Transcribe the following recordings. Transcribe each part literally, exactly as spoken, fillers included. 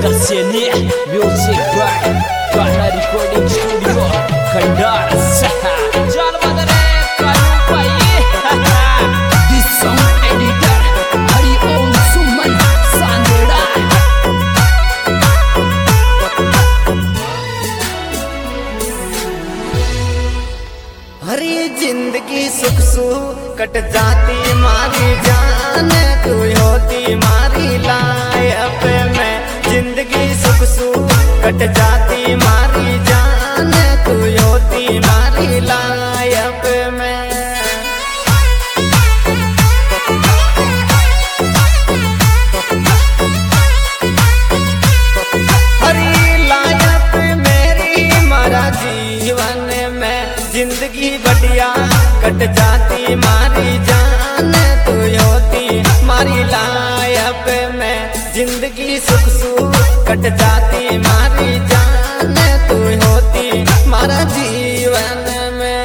Shankar Saini music by Gana recording studio Khandar सहा चल बदले कालू भाई दिस सॉन्ग एडिटर हरि ओम सुमन सांदेड़ा। हरी जिंदगी सुख सुख कट जाती मारी जान तू होती मारी लायक में। जिंदगी सुख सुख कट जाती मारी जान तू होती मारी लायक में। हरी लायक मेरी मारा जीवन में। जिंदगी बढ़िया कट जाती मारी जान तू होती मारी लायक में। जिंदगी सुख सुख कट जाती मारी जान तू होती मारा जीवन में।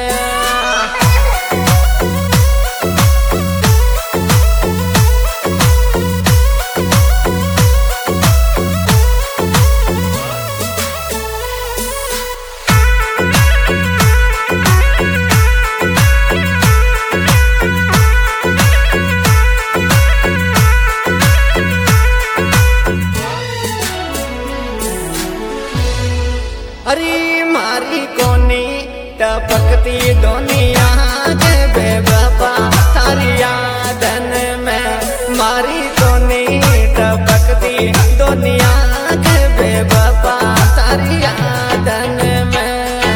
हरी मारी कोनी टपकती दुनिया के बेवफा थारी यादन में। मारी कोनी टपकती दुनिया के बेवफा थारी यादन में।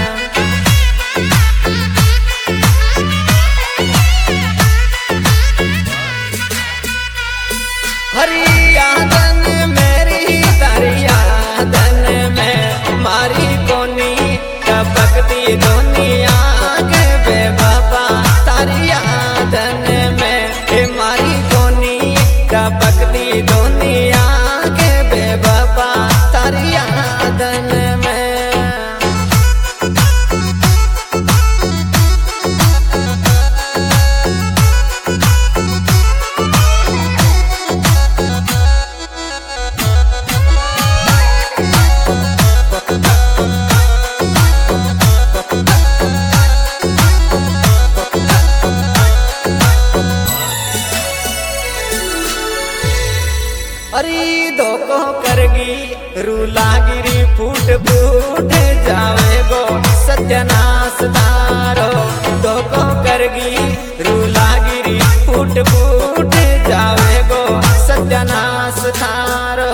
हरी यादन मेरी तारी यादन में। मारी कोनी टपकती दुनिया के बेवफा तारी यादन में। ए मारी कोनी टपकती दुनिया के बेवफा तारी यादन में। हरी धोखो करगी रूलागिरी फूट फूट जावे गो सत्यानाश तारो। धोखो करगी रूलागिरी फूट फूट जावे गो सत्यानाश तारो।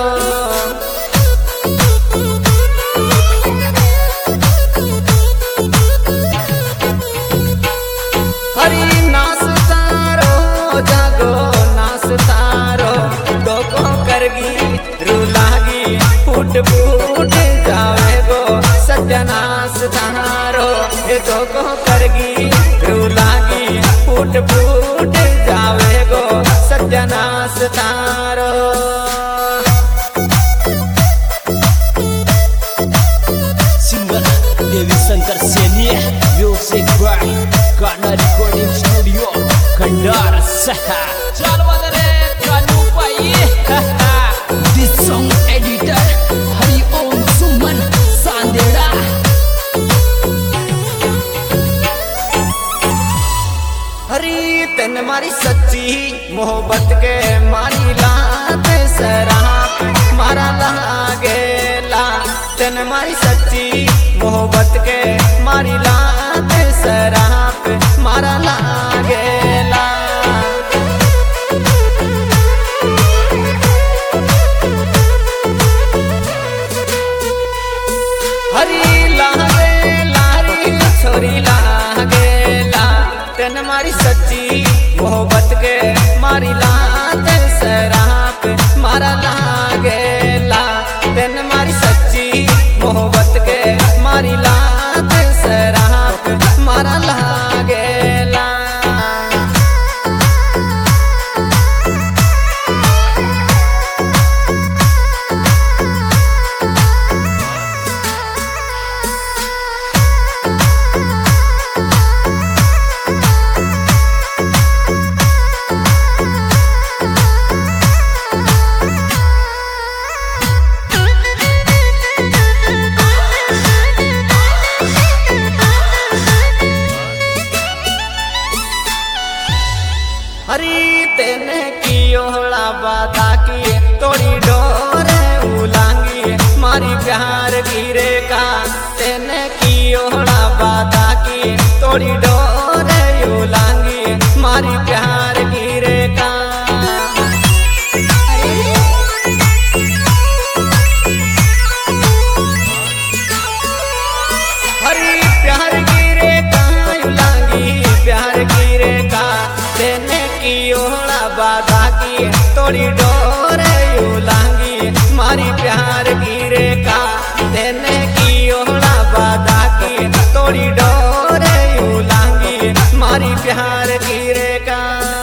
हरी नाश तारो जागो नाश तारो। धोखो करगी रूलागी फूट फूट जावे गो सत्यानाश तारो। ये धोखो करगी रूलागी फूट फूट जावे गो सत्यानाश तारो। Singer Devi Shankar Saini music by Gana recording studio Khandar सहा चल बदले कालू भाई दिस सॉन्ग एडिटर हरि ओम सुमन सांदेड़ा। हरी तन मारी सच्ची मोहब्बत के मारी लात सराप मारा लागेला। तन मारी सच्ची मोहब्बत के मारी लात सराप मारा लागेला। हरी लागे लारी छोरी लागेला। तन मारी सच्ची मोहब्बत के मारी लात सराप मारा लागेला। तन मारी सच्ची मोहब्बत के मारी लात सराप मारा लागेला। हरी तेने की ओहड़ा बाधा की तोड़ी डोर उलांगी मारी प्यार गिरे का तेने की ओहड़ा बाधा की तोड़ी डोर उलांगी मारी प्यार गिरे का हरी प्यार गिरे का उलांगी प्यार गिरे का तेने की ओहड़ा बाधा की तोड़ी डोर उलांगी मारी प्यार गिरे का तेने की ओहड़ा बाधा की तोड़ी डोर उलांगी मारी प्यार गिरे का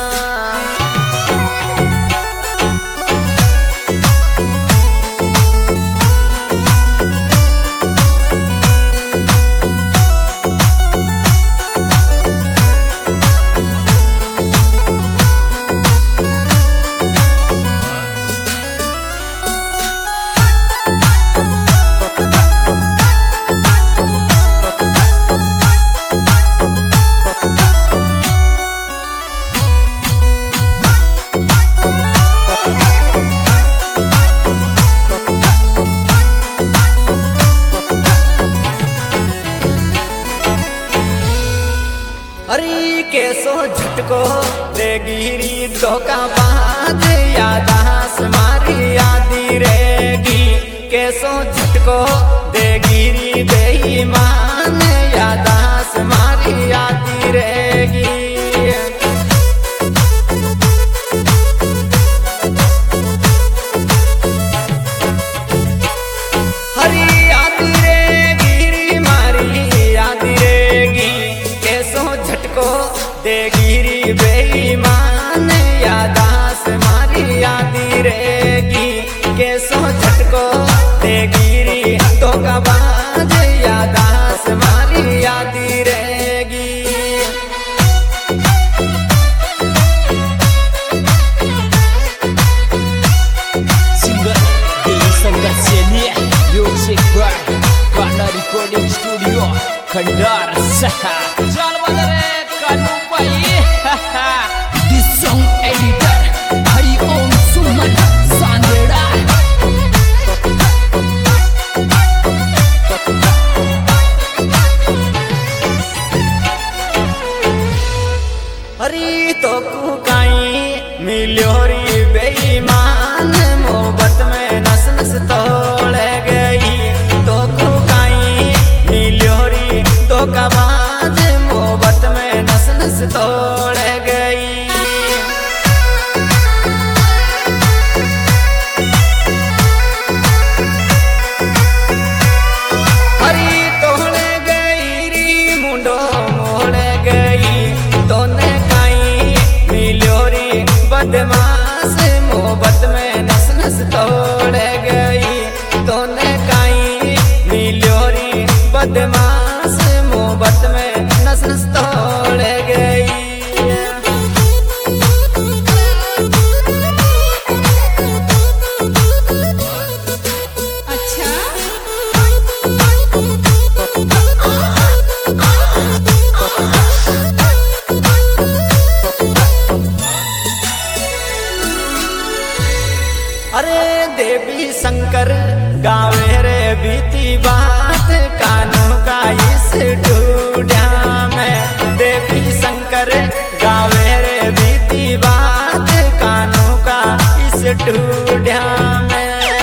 हरी कैसो झटको दे गिरी धोखा बाज यादास मारी यादी रेगी कैसो झटको दे गिरी बेईमान यादास मारी यादी रेगी हरी यादी रेगी मारी यादी रेगी कैसो झटको दे गिरी बेईमान यादास मारी यादी रेगी कैसो झटको दे गिरी धोखाबाज यादास मारी यादी रेगी Singer Dewi Sanggar Senior Music by Karna Recording Studio Kandar Saha Chal badare Kanu Pai This song editor Hari Om Suman Sandera हरी तो कुकाई मिल्योरी बेईमान मोहब्बत में नस नस तोड़ गई तो कुकाई मिल्योरी तो कबाज मोहब्बत में नस नस तोड़ गई हरी तोड़ गई री मुंडो मोड़ गई दोने काई मिल्योरी बदमाश मोहब्बत में नस नस तोड़ गई दोने काई मिल्योरी बदमाश मोहब्बत में नस नस तोड़ गई अच्छा अरे देवी शंकर गावे रे बीती बात कानों का इस डूडा में देवी शंकर गावे रे बीती बात कानों का इस डूडा में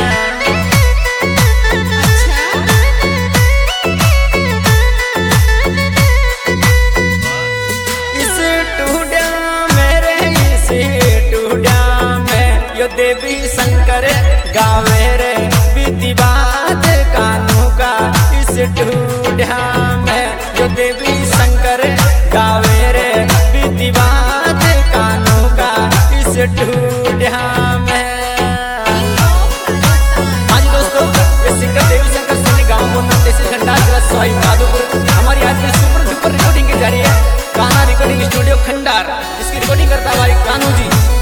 इस टूडा मेरे इस टूडा में यो देवी शंकर गावे रे बीती बात कानों का इस टूडा में जो देवी शंकर गावे रे बीती बात कानों का इस टूडा में हाँ जी दोस्तों ये सिंगर देवी शंकर सैनी गाँव बोलना तहसील खंडार जिला सवाई माधोपुर हमारी आज की सुपर डुपर रिकॉर्डिंग की जा रही है कान्हा रिकॉर्डिंग स्टूडियो खंडार जिसकी रिकॉर्डिंग करता है हमारी कान्हू जी।